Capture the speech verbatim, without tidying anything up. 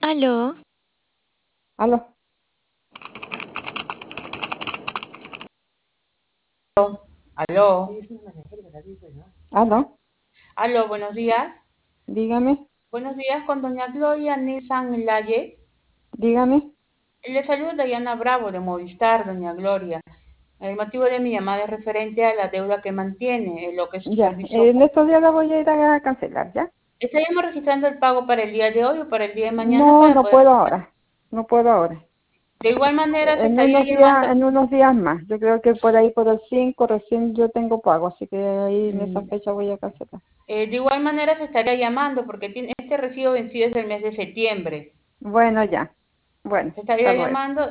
Aló, Aló, Aló, aló, aló, buenos días. dígame, Buenos días con doña Gloria Nissan Laye. dígame. Le saluda Dayana Bravo de Movistar, doña Gloria. El motivo de mi llamada es referente a la deuda que mantiene, en lo que es su Ya, servicio. en estos días la voy a ir a cancelar, ¿ya? Estaríamos registrando el pago para el día de hoy o para el día de mañana No, para no poder. puedo ahora, no puedo ahora. De igual manera, se En estaría unos días, llamando. en unos días más. Yo creo que por ahí por el cinco recién yo tengo pago, así que ahí en esa mm, fecha voy a cancelar. eh, de igual manera, se estaría llamando porque tiene, este recibo vencido es el mes de septiembre. Bueno, ya. Bueno, Se hasta estaría luego. llamando